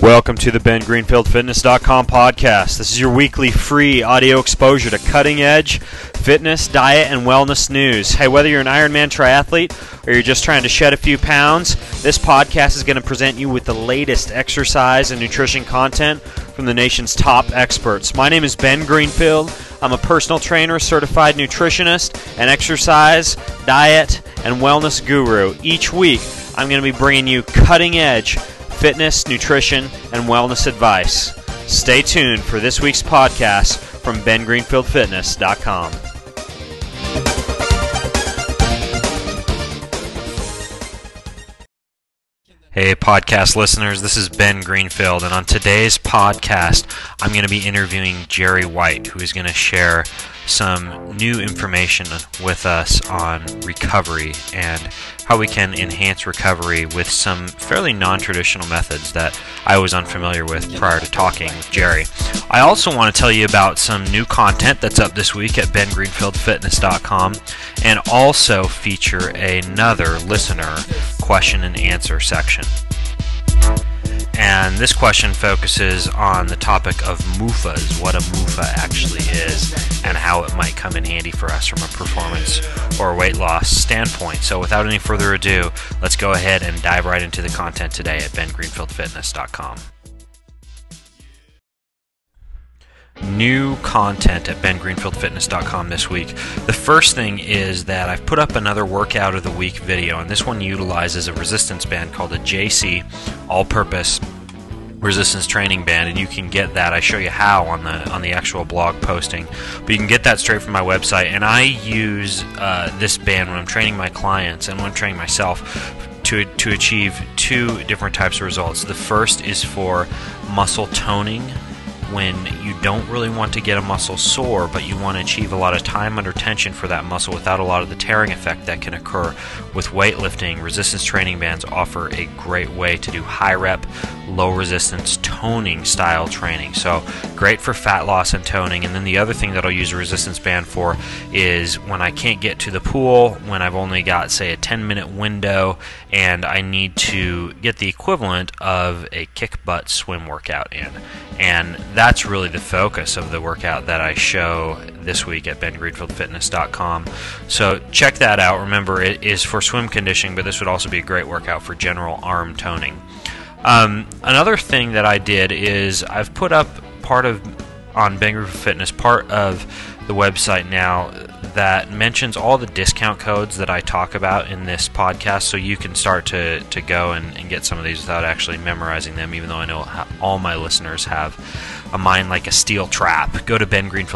Welcome to the BenGreenfieldFitness.com podcast. This is your weekly free audio exposure to cutting-edge fitness, diet, and wellness news. Hey, whether you're an Ironman triathlete or you're just trying to shed a few pounds, this podcast is going to present you with the latest exercise and nutrition content from the nation's top experts. My name is Ben Greenfield. I'm a personal trainer, certified nutritionist, and exercise, diet, and wellness guru. Each week, I'm going to be bringing you cutting-edge fitness, nutrition, and wellness advice. Stay tuned for this week's podcast from BenGreenfieldFitness.com. Hey podcast listeners, this is Ben Greenfield, and on today's podcast, I'm going to be interviewing Jerry White, who is going to share some new information with us on recovery and how we can enhance recovery with some fairly non-traditional methods that I was unfamiliar with prior to talking with Jerry. I also want to tell you about some new content that's up this week at BenGreenfieldFitness.com and also feature another listener question and answer section. And this question focuses on the topic of MUFAs, what a MUFA actually is, and how it might come in handy for us from a performance or weight loss standpoint. So without any further ado, let's go ahead and dive right into the content today at BenGreenfieldFitness.com. New content at BenGreenfieldFitness.com this week. The first thing is that I've put up another workout of the week video, and this one utilizes a resistance band called a JC All-Purpose Resistance Training Band, and you can get that. I show you how on the actual blog posting, but you can get that straight from my website. And I use this band when I'm training my clients and when I'm training myself to achieve two different types of results. The first is for muscle toning, when you don't really want to get a muscle sore, but you want to achieve a lot of time under tension for that muscle without a lot of the tearing effect that can occur with weightlifting. Resistance training bands offer a great way to do high rep, low resistance toning style training. So great for fat loss and toning. And then the other thing that I'll use a resistance band for is when I can't get to the pool, when I've only got, say, a 10-minute window and I need to get the equivalent of a kick butt swim workout in. And that's really the focus of the workout that I show this week at BenGreenfieldFitness.com. So check that out. Remember, it is for swim conditioning, but this would also be a great workout for general arm toning. Another thing that I did is I've put up on Ben Greenfield Fitness, part of the website now that mentions all the discount codes that I talk about in this podcast, so you can start to go and get some of these without actually memorizing them, even though I know all my listeners have a mind like a steel trap. Go to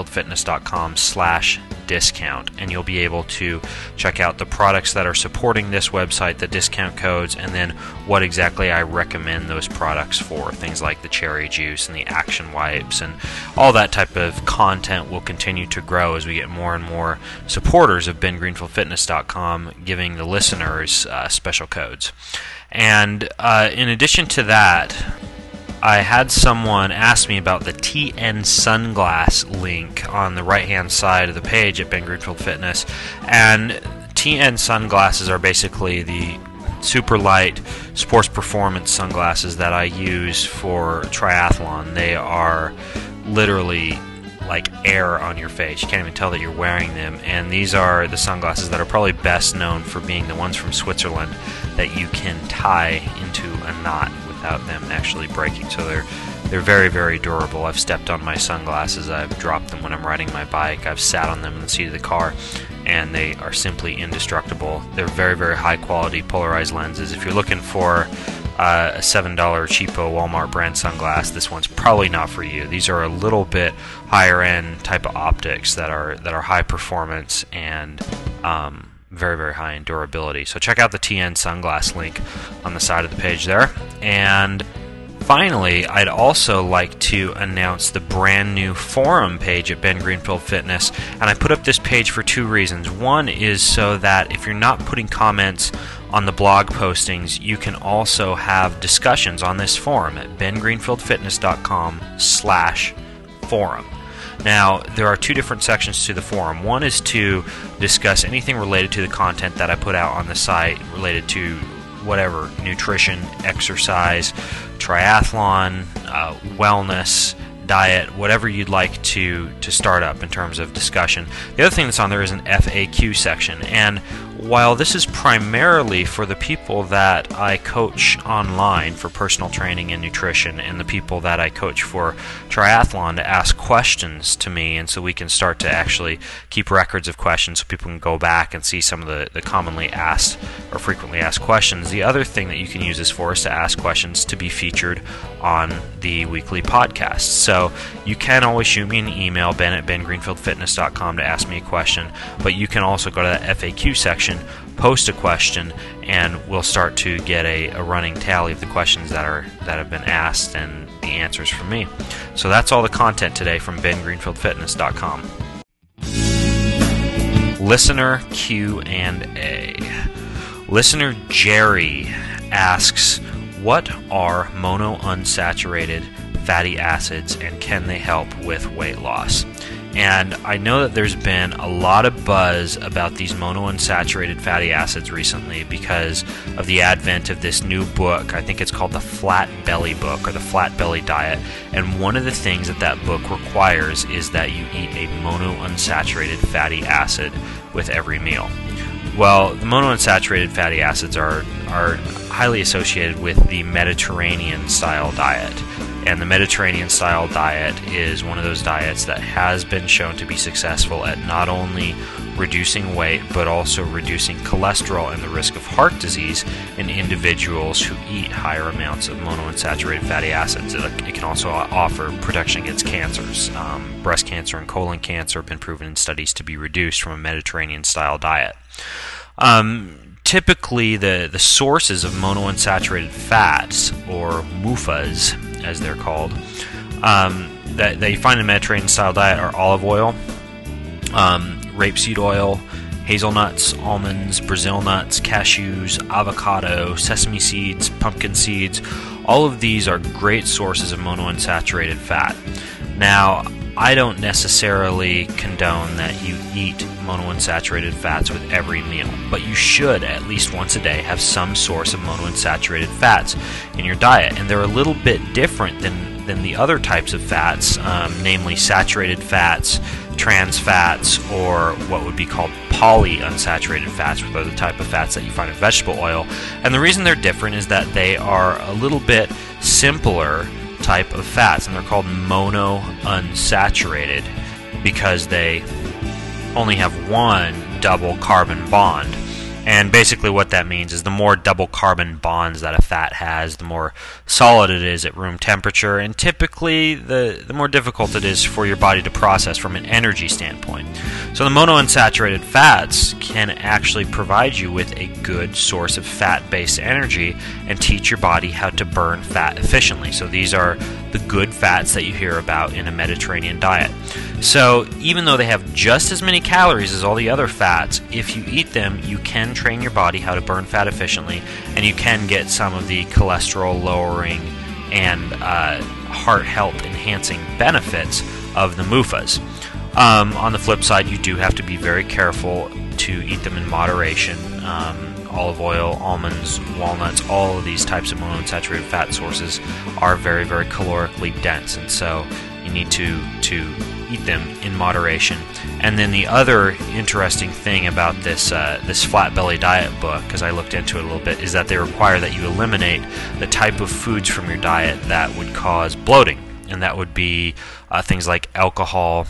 BenGreenfieldFitness.com/discount, and you'll be able to check out the products that are supporting this website, the discount codes, and then what exactly I recommend those products for. Things like the cherry juice and the action wipes and all that type of content will continue to grow as we get more and more supporters of BenGreenfieldFitness.com giving the listeners special codes. And in addition to that, I had someone ask me about the TN Sunglass link on the right-hand side of the page at Ben Greenfield Fitness. And TN sunglasses are basically the super light sports performance sunglasses that I use for triathlon. They are literally like air on your face. You can't even tell that you're wearing them. And these are the sunglasses that are probably best known for being the ones from Switzerland that you can tie into a knot without them actually breaking. So they're very, very durable. I've stepped on my sunglasses. I've dropped them when I'm riding my bike. I've sat on them in the seat of the car, and they are simply indestructible. They're very, very high quality polarized lenses. If you're looking for a $7 cheapo Walmart brand sunglass, this one's probably not for you. These are a little bit higher end type of optics that are high performance and very, very high in durability. So check out the TN Sunglass link on the side of the page there. And finally, I'd also like to announce the brand new forum page at Ben Greenfield Fitness. And I put up this page for two reasons. One is so that if you're not putting comments on the blog postings, you can also have discussions on this forum at BenGreenfieldFitness.com/forum. Now, there are two different sections to the forum. One is to discuss anything related to the content that I put out on the site related to whatever, nutrition, exercise, triathlon, wellness, diet, whatever you'd like to start up in terms of discussion. The other thing that's on there is an FAQ section, and while this is primarily for the people that I coach online for personal training and nutrition, and the people that I coach for triathlon to ask questions to me, and so we can start to actually keep records of questions so people can go back and see some of the commonly asked or frequently asked questions. The other thing that you can use this for is to ask questions to be featured on the weekly podcast. So you can always shoot me an email, ben@bengreenfieldfitness.com, to ask me a question, but you can also go to that FAQ section, post a question, and we'll start to get a running tally of the questions that have been asked and the answers from me. So that's all the content today from bengreenfieldfitness.com. Listener Q&A. Listener Jerry asks, what are monounsaturated fatty acids and can they help with weight loss? And I know that there's been a lot of buzz about these monounsaturated fatty acids recently because of the advent of this new book. I think it's called the Flat Belly book, or the Flat Belly Diet. And one of the things that book requires is that you eat a monounsaturated fatty acid with every meal. Well, the monounsaturated fatty acids are highly associated with the Mediterranean style diet. And the Mediterranean style diet is one of those diets that has been shown to be successful at not only reducing weight, but also reducing cholesterol and the risk of heart disease in individuals who eat higher amounts of monounsaturated fatty acids. It can also offer protection against cancers. Breast cancer and colon cancer have been proven in studies to be reduced from a Mediterranean style diet. Typically, the sources of monounsaturated fats, or MUFAs as they're called, that you find in the Mediterranean style diet are olive oil, rapeseed oil, hazelnuts, almonds, Brazil nuts, cashews, avocado, sesame seeds, pumpkin seeds. All of these are great sources of monounsaturated fat. Now, I don't necessarily condone that you eat monounsaturated fats with every meal, but you should at least once a day have some source of monounsaturated fats in your diet, and they're a little bit different than the other types of fats, namely saturated fats, trans fats, or what would be called polyunsaturated fats, which are the type of fats that you find in vegetable oil. And the reason they're different is that they are a little bit simpler type of fats, and they're called monounsaturated because they only have one double carbon bond. And basically what that means is the more double carbon bonds that a fat has, the more solid it is at room temperature, and typically the more difficult it is for your body to process from an energy standpoint. So the monounsaturated fats can actually provide you with a good source of fat-based energy and teach your body how to burn fat efficiently. So these are the good fats that you hear about in a Mediterranean diet. So even though they have just as many calories as all the other fats, if you eat them, you can train your body how to burn fat efficiently, and you can get some of the cholesterol lowering and heart health enhancing benefits of the MUFAs. On the flip side, you do have to be very careful to eat them in moderation. Olive oil, almonds, walnuts, all of these types of monounsaturated fat sources are very, very calorically dense, and so you need to eat them in moderation. And then the other interesting thing about this Flat Belly Diet book, because I looked into it a little bit, is that they require that you eliminate the type of foods from your diet that would cause bloating, and that would be things like alcohol,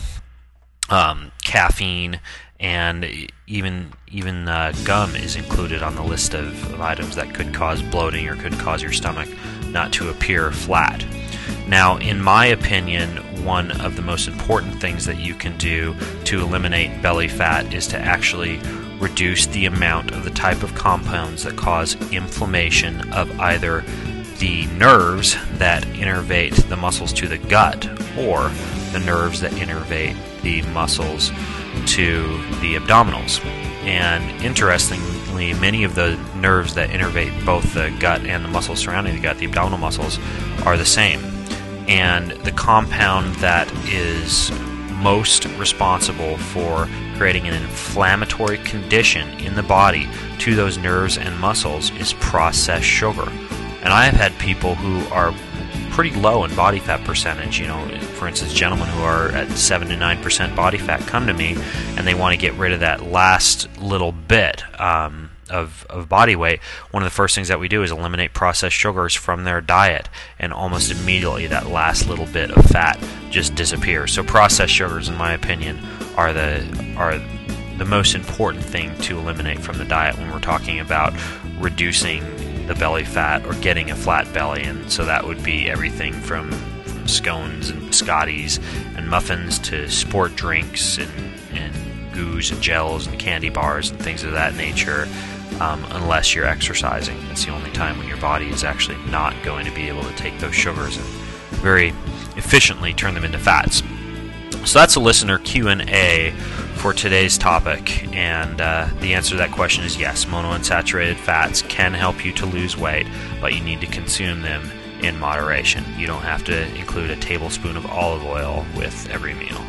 caffeine, and even gum is included on the list of items that could cause bloating or could cause your stomach not to appear flat. Now, in my opinion, one of the most important things that you can do to eliminate belly fat is to actually reduce the amount of the type of compounds that cause inflammation of either the nerves that innervate the muscles to the gut or the nerves that innervate the muscles to the abdominals. And interestingly, many of the nerves that innervate both the gut and the muscles surrounding the gut, the abdominal muscles, are the same. And the compound that is most responsible for creating an inflammatory condition in the body to those nerves and muscles is processed sugar. And I have had people who are pretty low in body fat percentage, for instance, gentlemen who are at 7 to 9% body fat come to me and they want to get rid of that last little bit of body weight. One of the first things that we do is eliminate processed sugars from their diet, and almost immediately that last little bit of fat just disappears. So processed sugars, in my opinion, are the most important thing to eliminate from the diet when we're talking about reducing the belly fat or getting a flat belly. And so that would be everything from scones and biscottis and muffins to sport drinks and goos and gels and candy bars and things of that nature, unless you're exercising. It's the only time when your body is actually not going to be able to take those sugars and very efficiently turn them into fats. So that's a listener Q&A for today's topic, and the answer to that question is yes, monounsaturated fats can help you to lose weight, but you need to consume them in moderation. You don't have to include a tablespoon of olive oil with every meal.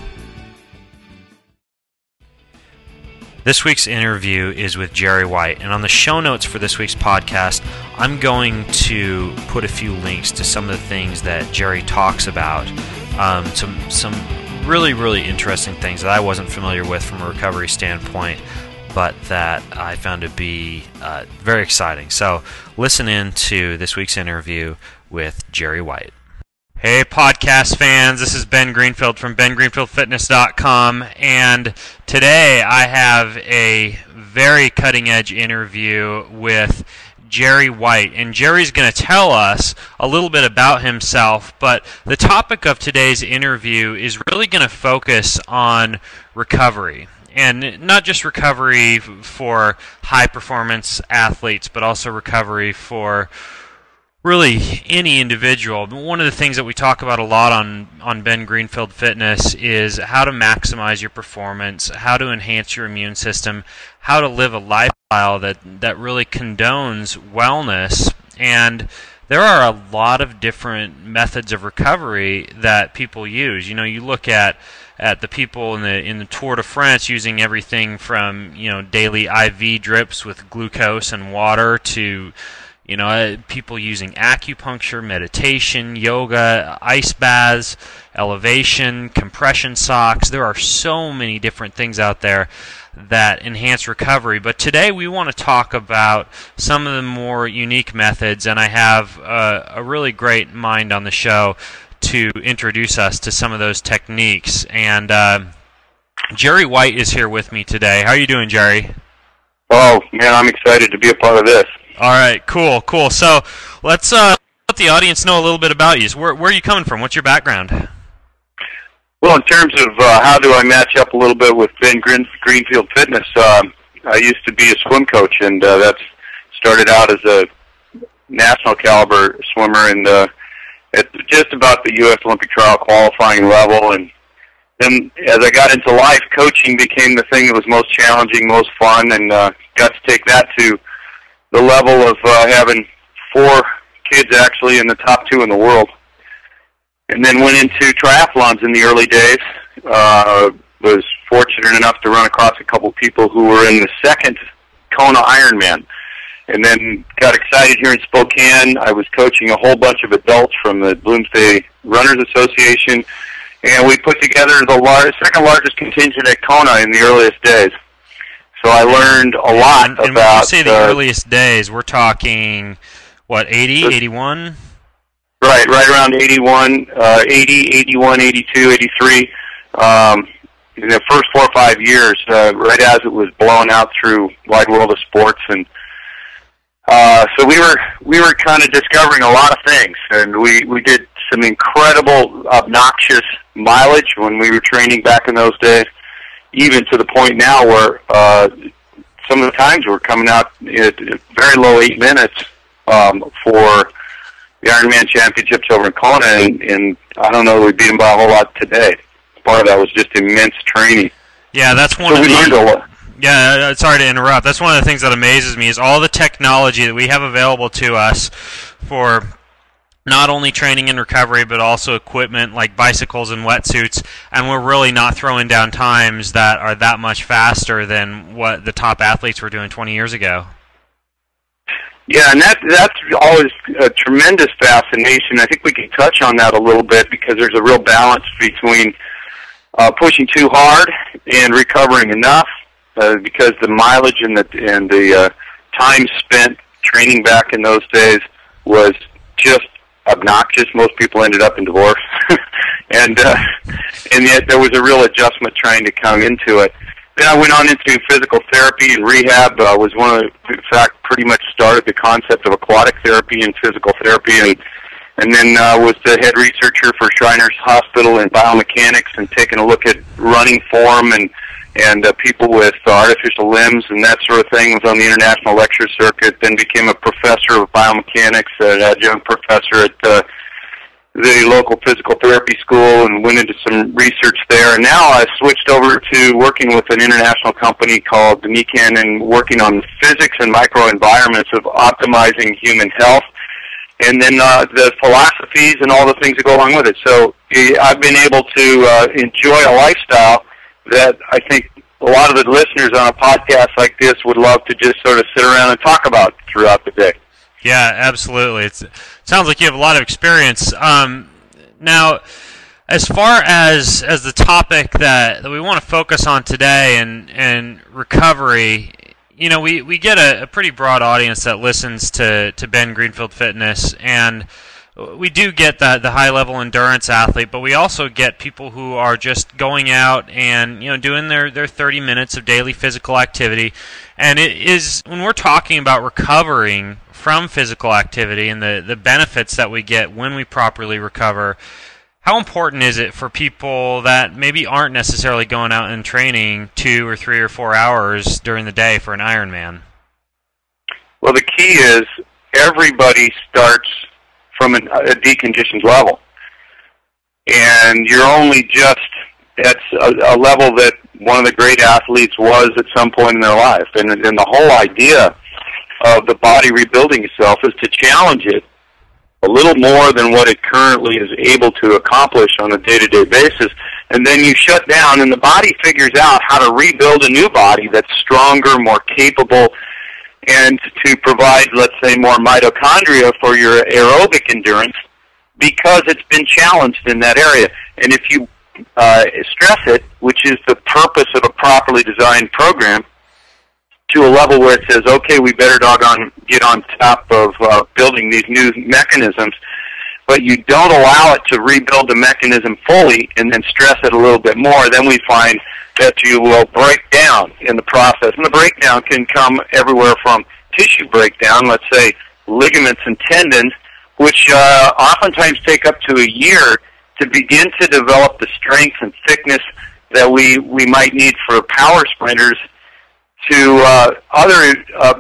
This week's interview is with Jerry White, and on the show notes for this week's podcast, I'm going to put a few links to some of the things that Jerry talks about, some really, really interesting things that I wasn't familiar with from a recovery standpoint, but that I found to be very exciting. So listen in to this week's interview with Jerry White. Hey podcast fans, this is Ben Greenfield from BenGreenfieldFitness.com, and today I have a very cutting-edge interview with Jerry White, and Jerry's going to tell us a little bit about himself, but the topic of today's interview is really going to focus on recovery, and not just recovery for high-performance athletes, but also recovery for really any individual. One of the things that we talk about a lot on Ben Greenfield Fitness is how to maximize your performance, how to enhance your immune system, how to live a lifestyle that really condones wellness. And there are a lot of different methods of recovery that people use. You look at the people in the Tour de France using everything from daily IV drips with glucose and water to people using acupuncture, meditation, yoga, ice baths, elevation, compression socks. There are so many different things out there that enhance recovery. But today we want to talk about some of the more unique methods, and I have a really great mind on the show to introduce us to some of those techniques. And Jerry White is here with me today. How are you doing, Jerry? Oh, man, I'm excited to be a part of this. All right, cool. So let's let the audience know a little bit about you. So where are you coming from? What's your background? Well, in terms of how do I match up a little bit with Ben Greenfield Fitness, I used to be a swim coach, and that's started out as a national caliber swimmer and at just about the U.S. Olympic trial qualifying level. And then as I got into life, coaching became the thing that was most challenging, most fun, and got to take that to the level of having 4 kids actually in the top 2 in the world. And then went into triathlons in the early days. Was fortunate enough to run across a couple people who were in the second Kona Ironman. And then got excited here in Spokane. I was coaching a whole bunch of adults from the Bloomsday Runners Association, and we put together the second largest contingent at Kona in the earliest days. So I learned a lot about... And when you say the earliest days, we're talking, what, 80, 81? Right around 81, 80, 81, 82, 83. In the first 4 or 5 years, right as it was blown out through Wide World of Sports. And so we were kind of discovering a lot of things. And we did some incredible, obnoxious mileage when we were training back in those days. Even to the point now where some of the times we're coming out at very low 8 minutes for the Ironman Championships over in Kona, and I don't know, we beat them by a whole lot today. Part of that was just immense training. Yeah, that's one of the... Yeah, sorry to interrupt. That's one of the things that amazes me is all the technology that we have available to us for not only training and recovery, but also equipment like bicycles and wetsuits, and we're really not throwing down times that are that much faster than what the top athletes were doing 20 years ago. Yeah, and that's always a tremendous fascination. I think we can touch on that a little bit because there's a real balance between pushing too hard and recovering enough, because the mileage and the time spent training back in those days was just obnoxious. Most people ended up in divorce, and yet there was a real adjustment trying to come into it. Then I went on into physical therapy and rehab. Was one of the, in fact, pretty much started the concept of aquatic therapy and physical therapy, and then was the head researcher for Shriners Hospital in biomechanics and taking a look at running form and people with artificial limbs and that sort of thing. Was on the international lecture circuit. Then became a professor of biomechanics, an adjunct professor at the local physical therapy school, and went into some research there. And now I switched over to working with an international company called Nikan and working on the physics and microenvironments of optimizing human health, and then the philosophies and all the things that go along with it. So I've been able to enjoy a lifestyle that I think a lot of the listeners on a podcast like this would love to just sort of sit around and talk about throughout the day. Yeah, absolutely. It sounds like you have a lot of experience. Now, as far as the topic that we want to focus on today and recovery, you know, we get a pretty broad audience that listens to Ben Greenfield Fitness, and we do get the high-level endurance athlete, but we also get people who are just going out and, you know, doing their 30 minutes of daily physical activity. And it is, when we're talking about recovering from physical activity and the benefits that we get when we properly recover, how important is it for people that maybe aren't necessarily going out and training 2 or 3 or 4 hours during the day for an Ironman? Well, the key is everybody starts from a deconditioned level, and you're only just at a level that one of the great athletes was at some point in their life. And the whole idea of the body rebuilding itself is to challenge it a little more than what it currently is able to accomplish on a day-to-day basis. And then you shut down, and the body figures out how to rebuild a new body that's stronger, more capable, and to provide, let's say, more mitochondria for your aerobic endurance because it's been challenged in that area. And if you stress it, which is the purpose of a properly designed program, to a level where it says, okay, we better doggone get on top of building these new mechanisms, but you don't allow it to rebuild the mechanism fully and then stress it a little bit more, then we find that you will break down in the process. And the breakdown can come everywhere from tissue breakdown, let's say ligaments and tendons, which oftentimes take up to a year to begin to develop the strength and thickness that we might need for power sprinters, to other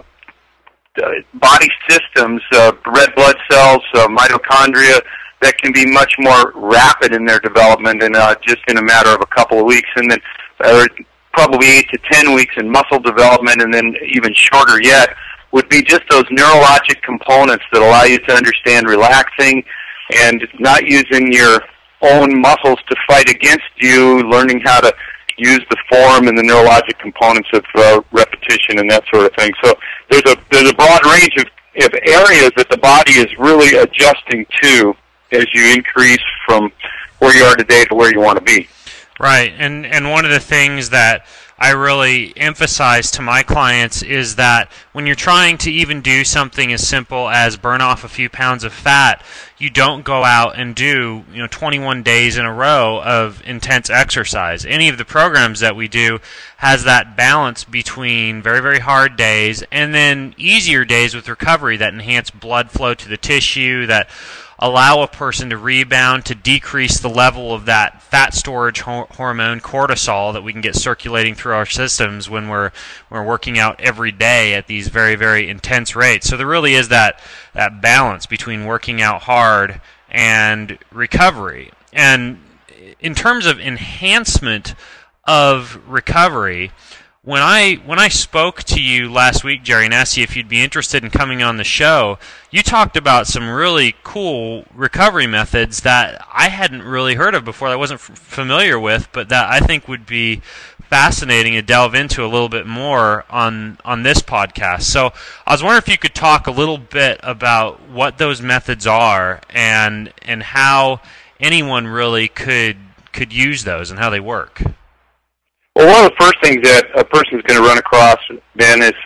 body systems, red blood cells, mitochondria, that can be much more rapid in their development and just in a matter of a couple of weeks, and then probably 8 to 10 weeks in muscle development, and then even shorter yet would be just those neurologic components that allow you to understand relaxing and not using your own muscles to fight against you, learning how to use the form and the neurologic components of repetition and that sort of thing. So there's a broad range of areas that the body is really adjusting to as you increase from where you are today to where you want to be. Right, and one of the things that I really emphasize to my clients is that when you're trying to even do something as simple as burn off a few pounds of fat, you don't go out and do 21 days in a row of intense exercise. Any of the programs that we do has that balance between very, very hard days and then easier days with recovery that enhance blood flow to the tissue, that allow a person to rebound, to decrease the level of that fat storage hormone cortisol that we can get circulating through our systems when we're working out every day at these very, very intense rates. So there really is that balance between working out hard and recovery. And in terms of enhancement of recovery, When I spoke to you last week, Jerry, and asked you if you'd be interested in coming on the show, you talked about some really cool recovery methods that I hadn't really heard of before, that I wasn't familiar with, but that I think would be fascinating to delve into a little bit more on this podcast. So I was wondering if you could talk a little bit about what those methods are and how anyone really could use those and how they work. Well, one of the first things that a person is going to run across, Ben, is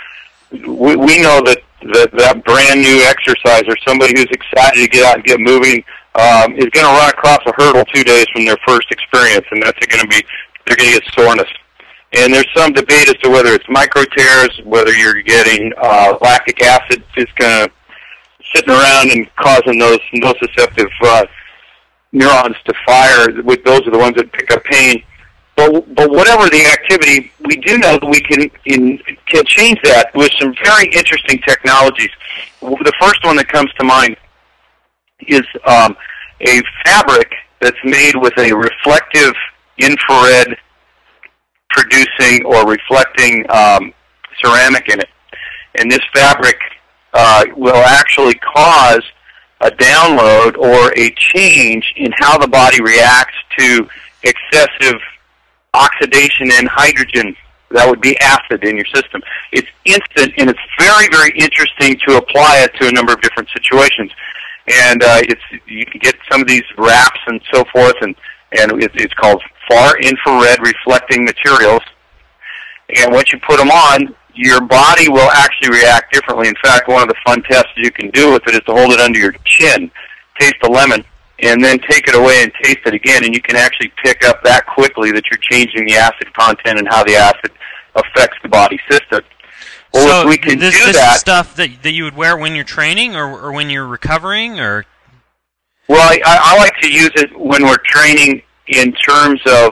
we know that brand new exerciser, somebody who's excited to get out and get moving, is going to run across a hurdle 2 days from their first experience, and that's going to be they're going to get soreness. And there's some debate as to whether it's micro tears, whether you're getting lactic acid is going to sitting around and causing those nociceptive neurons to fire. Those are the ones that pick up pain. But whatever the activity, we do know that we can change that with some very interesting technologies. The first one that comes to mind is a fabric that's made with a reflective infrared producing or reflecting ceramic in it. And this fabric will actually cause a download or a change in how the body reacts to excessive oxidation and hydrogen, that would be acid in your system. It's instant, and it's very, very interesting to apply it to a number of different situations. And you can get some of these wraps and so forth, and it's called far infrared reflecting materials. And once you put them on, your body will actually react differently. In fact, one of the fun tests you can do with it is to hold it under your chin, taste the lemon, and then take it away and taste it again, and you can actually pick up that quickly that you're changing the acid content and how the acid affects the body system. Well, so if we can this do is that, stuff that you would wear when you're training or when you're recovering, or? Well, I like to use it when we're training in terms of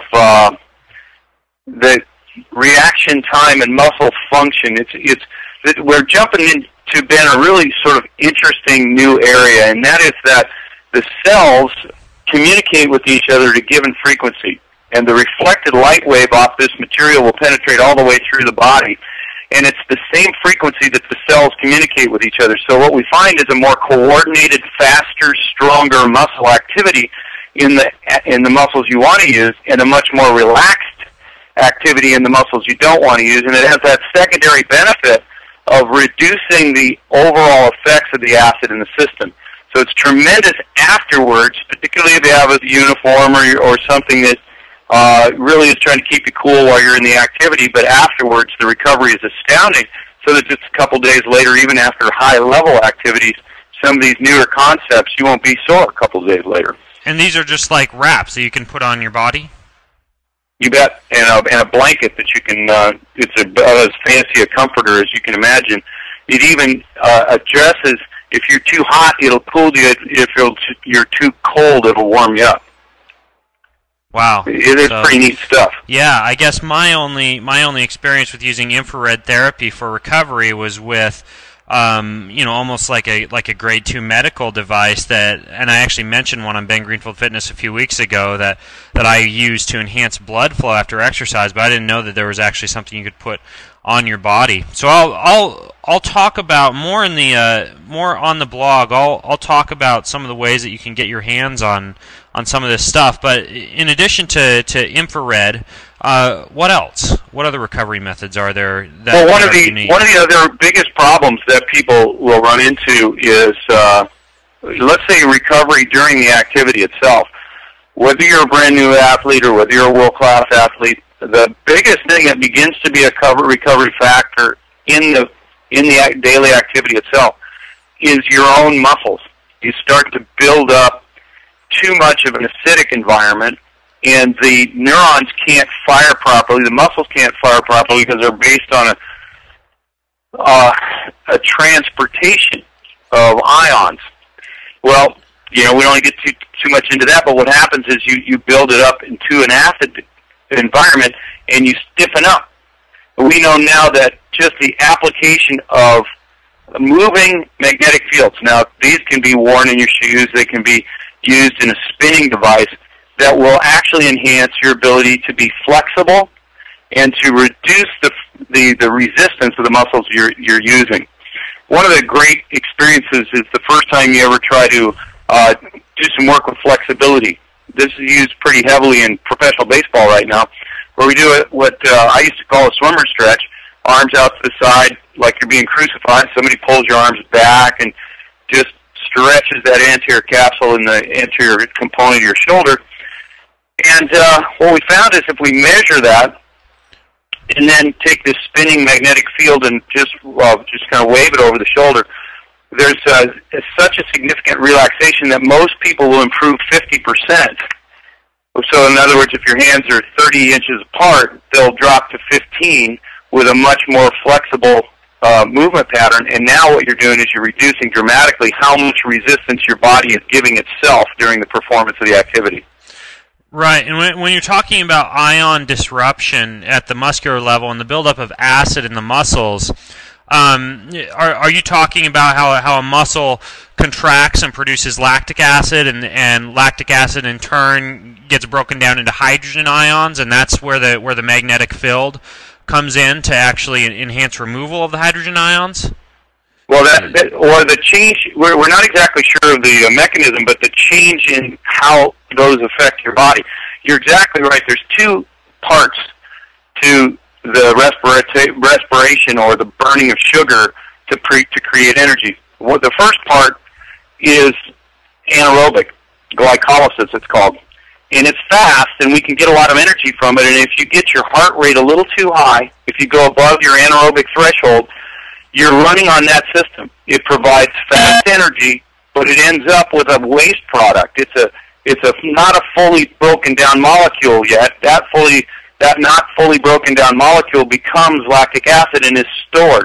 the reaction time and muscle function. We're jumping into, Ben, a really sort of interesting new area, and that is that the cells communicate with each other at a given frequency, and the reflected light wave off this material will penetrate all the way through the body, and it's the same frequency that the cells communicate with each other. So what we find is a more coordinated, faster, stronger muscle activity in the muscles you want to use, and a much more relaxed activity in the muscles you don't want to use, and it has that secondary benefit of reducing the overall effects of the acid in the system. So it's tremendous afterwards, particularly if you have a uniform or something that really is trying to keep you cool while you're in the activity, but afterwards the recovery is astounding, so that just a couple days later, even after high-level activities, some of these newer concepts, you won't be sore a couple days later. And these are just like wraps that you can put on your body? You bet, and a blanket that you can, it's as fancy a comforter as you can imagine. It even addresses, if you're too hot, it'll cool you. If you're too cold, it'll warm you up. Wow, it is pretty neat stuff. Yeah, I guess my only experience with using infrared therapy for recovery was with, almost like a grade 2 medical device that, and I actually mentioned one on Ben Greenfield Fitness a few weeks ago that I used to enhance blood flow after exercise, but I didn't know that there was actually something you could put on your body. So I'll talk about more on the blog. I'll talk about some of the ways that you can get your hands on some of this stuff. But in addition to infrared, what else? What other recovery methods are there? That one of the other biggest problems that people will run into is, let's say, recovery during the activity itself. Whether you're a brand new athlete or whether you're a world-class athlete, the biggest thing that begins to be a recovery factor in the daily activity itself is your own muscles. You start to build up too much of an acidic environment, and the neurons can't fire properly, the muscles can't fire properly because they're based on a transportation of ions. Well, we don't want to get too much into that, but what happens is you build it up into an acid environment and you stiffen up. We know now that just the application of moving magnetic fields, now these can be worn in your shoes, they can be used in a spinning device that will actually enhance your ability to be flexible and to reduce the resistance of the muscles you're using. One of the great experiences is the first time you ever try to do some work with flexibility. This is used pretty heavily in professional baseball right now, where we do what I used to call a swimmer stretch, arms out to the side like you're being crucified. Somebody pulls your arms back and just stretches that anterior capsule and the anterior component of your shoulder. And what we found is if we measure that and then take this spinning magnetic field and just kind of wave it over the shoulder, there's such a significant relaxation that most people will improve 50%. So in other words, if your hands are 30 inches apart, they'll drop to 15 with a much more flexible movement pattern. And now what you're doing is you're reducing dramatically how much resistance your body is giving itself during the performance of the activity. Right, and when you're talking about ion disruption at the muscular level and the buildup of acid in the muscles, are you talking about how a muscle contracts and produces lactic acid, and lactic acid in turn gets broken down into hydrogen ions, and that's where the magnetic field comes in to actually enhance removal of the hydrogen ions? Well, or the change, we're not exactly sure of the mechanism, but the change in how those affect your body. You're exactly right. There's two parts to the respiration or the burning of sugar to create energy. The first part is anaerobic, glycolysis it's called. And it's fast, and we can get a lot of energy from it. And if you get your heart rate a little too high, if you go above your anaerobic threshold, you're running on that system. It provides fast energy, but it ends up with a waste product. It's not a fully broken down molecule yet. That not fully broken down molecule becomes lactic acid and is stored.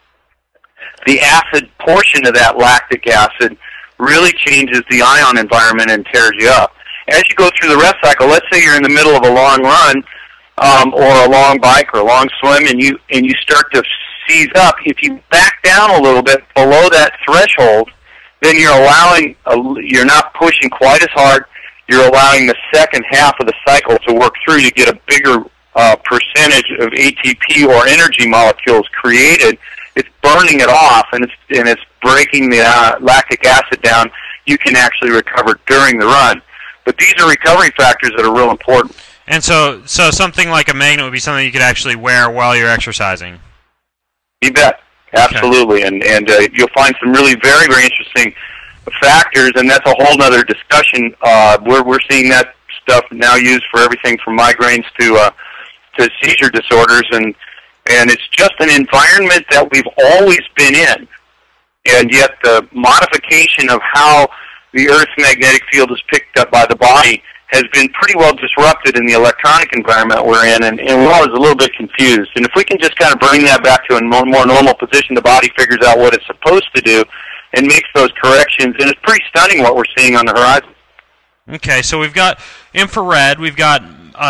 The acid portion of that lactic acid really changes the ion environment and tears you up. As you go through the rest cycle, let's say you're in the middle of a long run or a long bike or a long swim, and you start to seize up. If you back down a little bit below that threshold, then you're not pushing quite as hard. You're allowing the second half of the cycle to work through to get a bigger percentage of ATP or energy molecules created. It's burning it off, and it's breaking the lactic acid down. You can actually recover during the run. But these are recovery factors that are real important. And so something like a magnet would be something you could actually wear while you're exercising. You bet. Absolutely. Okay. And you'll find some really very, very interesting factors, and that's a whole other discussion. We're seeing that stuff now used for everything from migraines to seizure disorders, and it's just an environment that we've always been in, and yet the modification of how the Earth's magnetic field is picked up by the body has been pretty well disrupted in the electronic environment we're in, and we're always a little bit confused. And if we can just kind of bring that back to a more normal position, the body figures out what it's supposed to do and makes those corrections, and it's pretty stunning what we're seeing on the horizon. Okay, so we've got infrared, we've got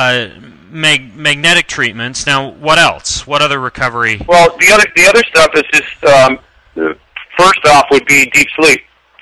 magnetic treatments. Now, what else? What other recovery? Well, the other stuff is just, first off would be deep sleep.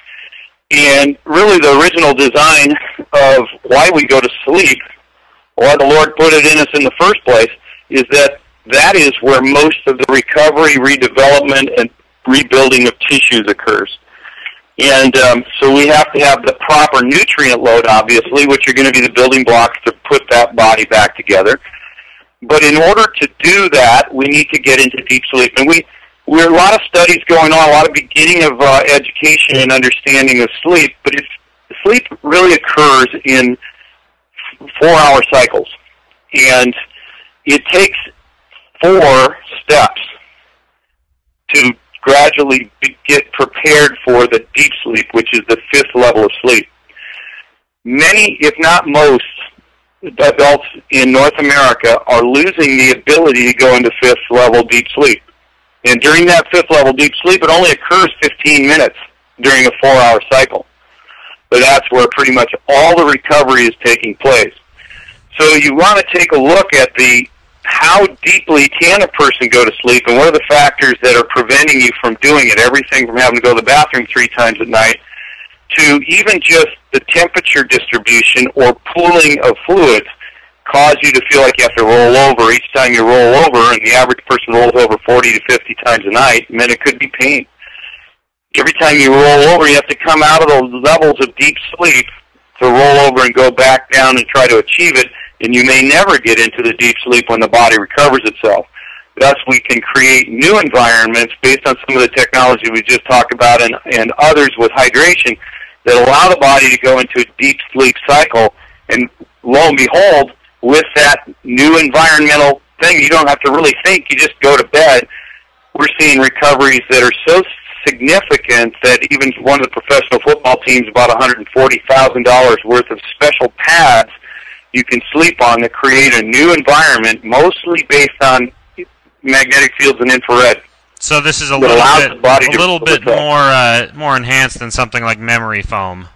And really the original design of why we go to sleep, why the Lord put it in us in the first place, is that is where most of the recovery, redevelopment, and rebuilding of tissues occurs. And so we have to have the proper nutrient load, obviously, which are going to be the building blocks to put that body back together. But in order to do that, we need to get into deep sleep. And we're a lot of studies going on, a lot of beginning of education and understanding of sleep, but sleep really occurs in 4-hour cycles. And it takes 4 steps to gradually get prepared for the deep sleep, which is the 5th level of sleep. Many, if not most, adults in North America are losing the ability to go into 5th level deep sleep. And during that 5th level deep sleep, it only occurs 15 minutes during a 4-hour cycle. But that's where pretty much all the recovery is taking place. So you want to take a look at how deeply can a person go to sleep, and what are the factors that are preventing you from doing it, everything from having to go to the bathroom 3 times at night to even just the temperature distribution or pooling of fluids. cause you to feel like you have to roll over each time you roll over, and the average person rolls over 40 to 50 times a night, and then it could be pain. Every time you roll over, you have to come out of those levels of deep sleep to roll over and go back down and try to achieve it, and you may never get into the deep sleep when the body recovers itself. Thus, we can create new environments based on some of the technology we just talked about and others with hydration that allow the body to go into a deep sleep cycle. And lo and behold, with that new environmental thing, you don't have to really think. You just go to bed. We're seeing recoveries that are so significant that even one of the professional football teams bought $140,000 worth of special pads you can sleep on that create a new environment, mostly based on magnetic fields and infrared. So this is a little bit more enhanced than something like memory foam.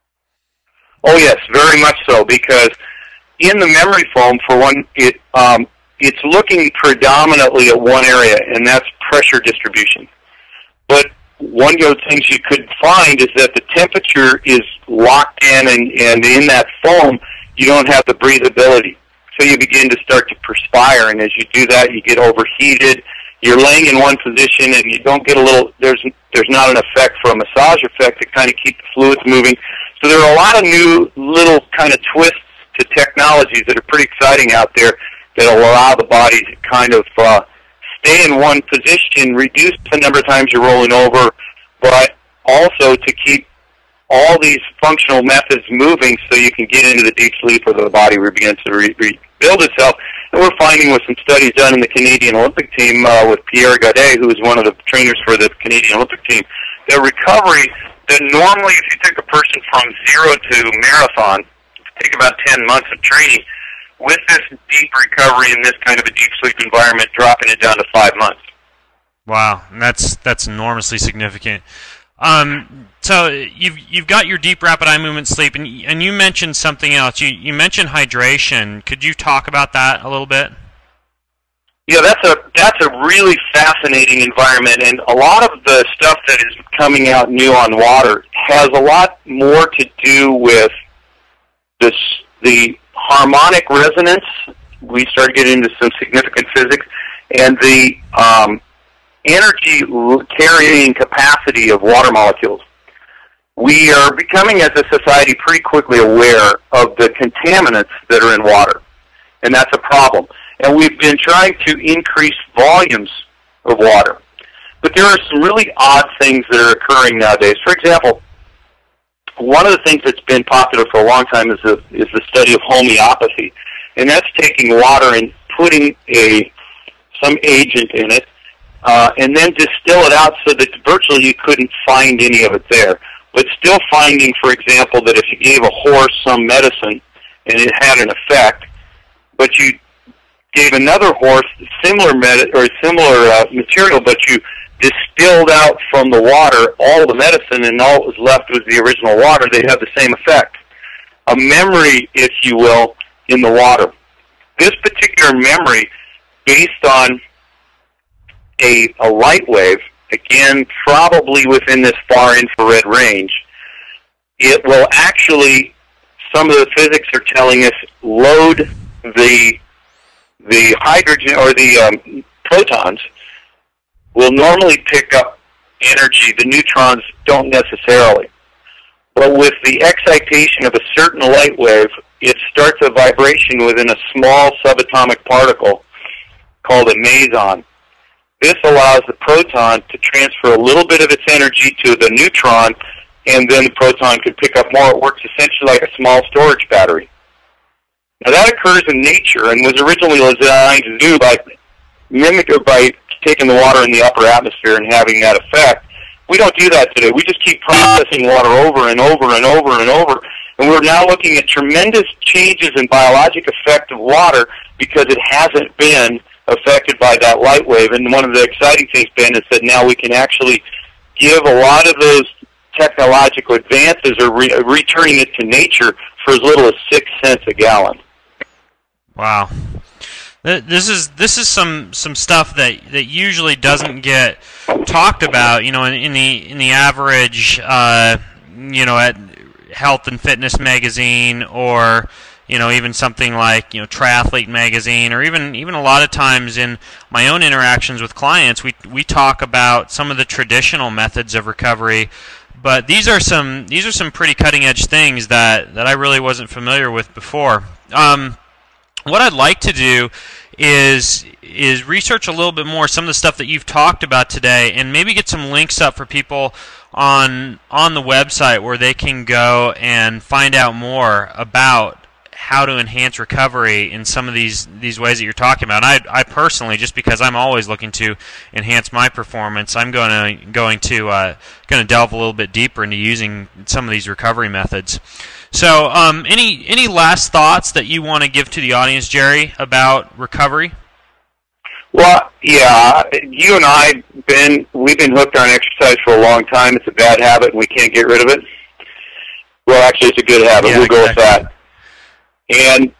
Oh yes, very much so, because in the memory foam, for one, it's looking predominantly at one area, and that's pressure distribution. But one of the things you could find is that the temperature is locked in, and in that foam, you don't have the breathability. So you begin to start to perspire, and as you do that, you get overheated. You're laying in one position, and you don't get there's not an effect for a massage effect to kind of keep the fluids moving. So there are a lot of new little kind of twists to technologies that are pretty exciting out there that will allow the body to kind of stay in one position, reduce the number of times you're rolling over, but also to keep all these functional methods moving so you can get into the deep sleep where the body begins to rebuild itself. And we're finding with some studies done in the Canadian Olympic team with Pierre Gaudet, who is one of the trainers for the Canadian Olympic team, the recovery that normally if you took a person from zero to marathon, take about 10 months of training, with this deep recovery in this kind of a deep sleep environment, dropping it down to 5 months. Wow, and that's enormously significant. So you've got your deep rapid eye movement sleep, and you mentioned something else. You mentioned hydration. Could you talk about that a little bit? Yeah, that's a really fascinating environment, and a lot of the stuff that is coming out new on water has a lot more to do with the harmonic resonance. We start getting into some significant physics, and the energy carrying capacity of water molecules. We are becoming, as a society, pretty quickly aware of the contaminants that are in water, and that's a problem. And we've been trying to increase volumes of water. But there are some really odd things that are occurring nowadays. For example, one of the things that's been popular for a long time is the study of homeopathy, and that's taking water and putting some agent in it, and then distill it out so that virtually you couldn't find any of it there. But still finding, for example, that if you gave a horse some medicine and it had an effect, but you gave another horse similar material, but you distilled out from the water all the medicine and all that was left was the original water, they'd have the same effect. A memory, if you will, in the water. This particular memory, based on a light wave, again, probably within this far infrared range, it will actually, some of the physics are telling us, load the hydrogen or the protons will normally pick up energy. The neutrons don't necessarily. But with the excitation of a certain light wave, it starts a vibration within a small subatomic particle called a meson. This allows the proton to transfer a little bit of its energy to the neutron, and then the proton could pick up more. It works essentially like a small storage battery. Now that occurs in nature and was originally designed to do mimic it by taking the water in the upper atmosphere and having that effect. We don't do that today. We just keep processing water over and over and over and over, and we're now looking at tremendous changes in biologic effect of water because it hasn't been affected by that light wave. And one of the exciting things, Ben, is that now we can actually give a lot of those technological advances or returning it to nature for as little as 6 cents a gallon. Wow. This is some stuff that usually doesn't get talked about, in the average, at Health and Fitness magazine or even something like, Triathlete Magazine, or even a lot of times in my own interactions with clients, we talk about some of the traditional methods of recovery. But these are some pretty cutting edge things that I really wasn't familiar with before. What I'd like to do is research a little bit more some of the stuff that you've talked about today, and maybe get some links up for people on the website where they can go and find out more about how to enhance recovery in some of these ways that you're talking about. And I personally, just because I'm always looking to enhance my performance, I'm going to delve a little bit deeper into using some of these recovery methods. So, any last thoughts that you want to give to the audience, Jerry, about recovery? Well, yeah, you and I, Ben, we've been hooked on exercise for a long time. It's a bad habit, and we can't get rid of it. Well, actually, it's a good habit. Yeah, we'll go with that. And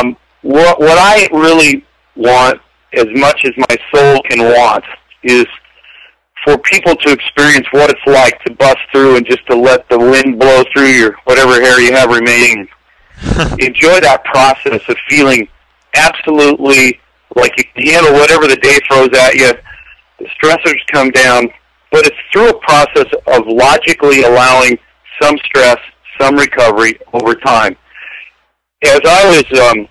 what I really want, as much as my soul can want, is for people to experience what it's like to bust through and just to let the wind blow through your whatever hair you have remaining. Enjoy that process of feeling absolutely like you can handle whatever the day throws at you. The stressors come down, but it's through a process of logically allowing some stress, some recovery over time. As I was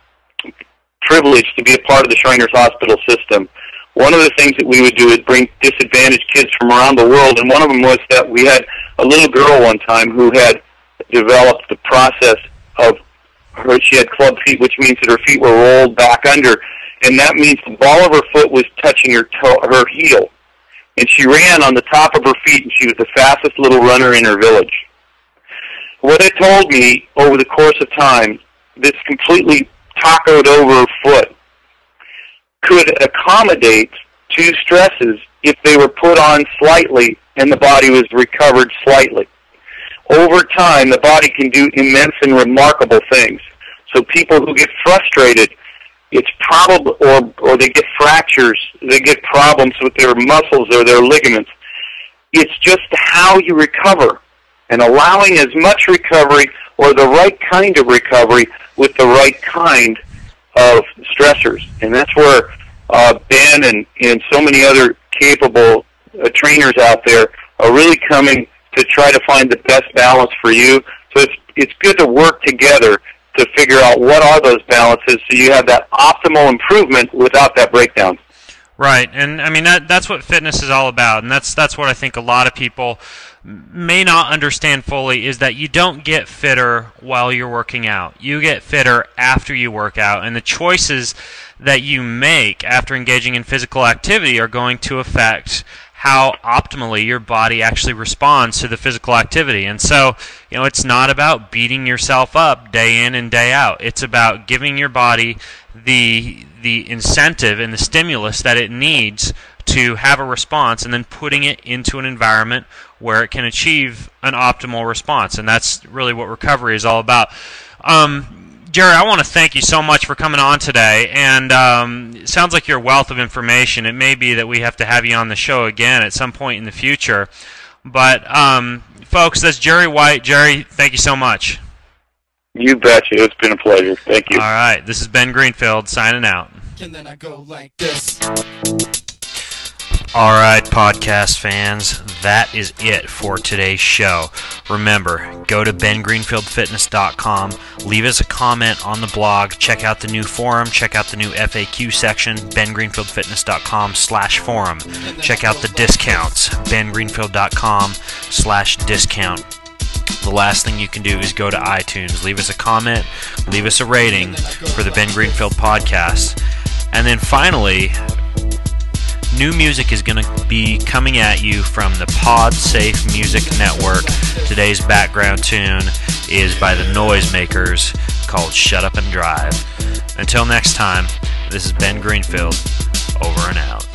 privileged to be a part of the Shriners Hospital system, one of the things that we would do is bring disadvantaged kids from around the world, and one of them was that we had a little girl one time who had developed the process of she had club feet, which means that her feet were rolled back under, and that means the ball of her foot was touching her heel. And she ran on the top of her feet, and she was the fastest little runner in her village. What it told me over the course of time, this completely tacoed over foot could accommodate two stresses if they were put on slightly and the body was recovered slightly. Over time, the body can do immense and remarkable things. So people who get frustrated, it's probably, or they get fractures, they get problems with their muscles or their ligaments. It's just how you recover, and allowing as much recovery or the right kind of recovery with the right kind of stressors. And that's where Ben and so many other capable trainers out there are really coming to try to find the best balance for you. So it's good to work together to figure out what are those balances so you have that optimal improvement without that breakdown. Right, and I mean that's what fitness is all about, and that's what I think a lot of people may not understand fully, is that you don't get fitter while you're working out. You get fitter after you work out, and the choices that you make after engaging in physical activity are going to affect how optimally your body actually responds to the physical activity. And so, it's not about beating yourself up day in and day out. It's about giving your body the incentive and the stimulus that it needs to have a response, and then putting it into an environment where it can achieve an optimal response. And that's really what recovery is all about. Jerry, I want to thank you so much for coming on today, and it sounds like you're a wealth of information. It may be that we have to have you on the show again at some point in the future. But, folks, that's Jerry White. Jerry, thank you so much. You betcha. It's been a pleasure. Thank you. All right. This is Ben Greenfield signing out. And then I go like this. All right, podcast fans, that is it for today's show. Remember, go to bengreenfieldfitness.com, leave us a comment on the blog, check out the new forum, check out the new FAQ section, bengreenfieldfitness.com/forum. Check out the discounts, bengreenfield.com/discount. The last thing you can do is go to iTunes, leave us a comment, leave us a rating for the Ben Greenfield podcast. And then finally, new music is going to be coming at you from the PodSafe Music Network. Today's background tune is by the Noisemakers called Shut Up and Drive. Until next time, this is Ben Greenfield, over and out.